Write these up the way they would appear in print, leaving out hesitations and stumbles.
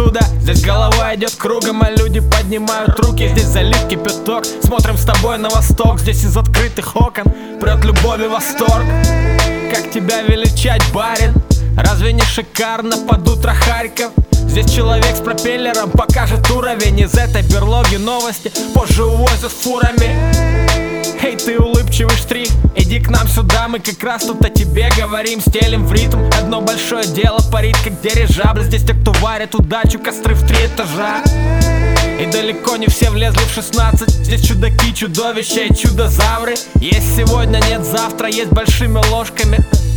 оттуда. Здесь голова идет кругом, а люди поднимают руки. Здесь залит кипяток, смотрим с тобой на восток. Здесь из открытых окон прет любовь и восторг. Как тебя величать, барин? Разве не шикарно под утро Харьков? Здесь человек с пропеллером покажет уровень. Из этой берлоги новости позже увозят фурами. Эй, ты улыбчивый штрих, иди к нам сюда, мы как раз тут о тебе говорим. Стелим в ритм, одно большое дело парит, как дирижабль. Здесь те, кто варит удачу, костры в 3 этажа. И далеко не все влезли в 16. Здесь чудаки, чудовища и чудозавры. Есть сегодня, нет завтра, есть большими ложками.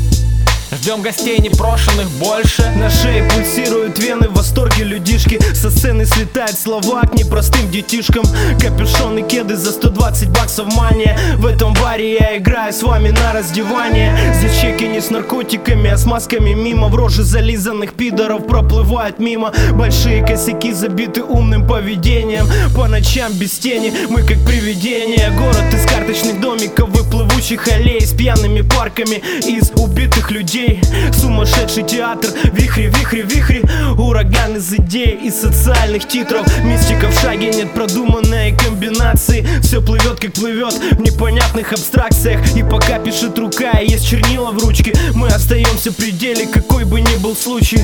Ждем гостей непрошенных больше. На шее пульсируют вены, в восторге людишки. Со сцены слетает слова к непростым детишкам. Капюшон и кеды за 120 баксов мания. В этом баре я играю с вами на раздевание. Здесь чеки не с наркотиками, а с масками мимо. В рожи зализанных пидоров проплывают мимо. Большие косяки забиты умным поведением. По ночам без тени мы как привидения. Город из карточных домиков и плывущих аллей, с пьяными парками из убитых людей. Сумасшедший театр, вихри, вихри, вихри. Ураган из идей и социальных титров. Мистика в шаге, нет продуманной комбинации. Все плывет как плывет в непонятных абстракциях. И пока пишет рука и есть чернила в ручке, мы остаемся в пределе, какой бы ни был случай.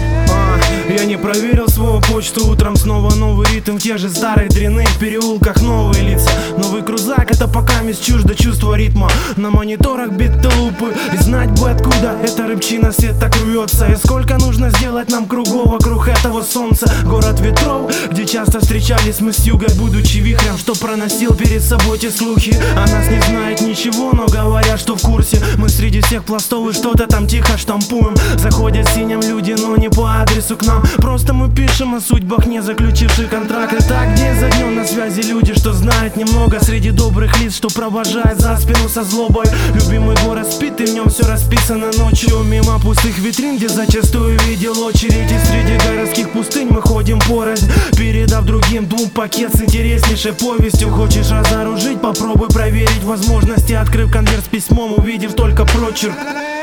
Я не проверил свою почту, утром снова новый ритм. В тех же старых дрянных переулках новые лица. Новый крузак, это пока мисс чуждо чувство ритма. На мониторах биты лупы, и знать бы откуда эта рыбчина свет так рвется. И сколько нужно сделать нам кругов вокруг этого солнца. Город ветров, где часто встречались мы с юга, будучи вихрем, что проносил перед собой те слухи. О нас не знает ничего, но говорят, что в курсе. Мы среди всех пластов и что-то там тихо штампуем. Заходят синим люди, но не по адресу к нам. Просто мы пишем о судьбах, не заключивших контракт. И так день за днем на связи люди, что знают немного. Среди добрых лиц, что провожают за спину со злобой. Любимый город спит, и в нем все расписано ночью. Мимо пустых витрин, где зачастую видел очередь. И среди городских пустынь мы ходим порознь, передав другим двум пакет с интереснейшей повестью. Хочешь разоружить? Попробуй проверить возможности, открыв конверт с письмом, увидев только прочерк.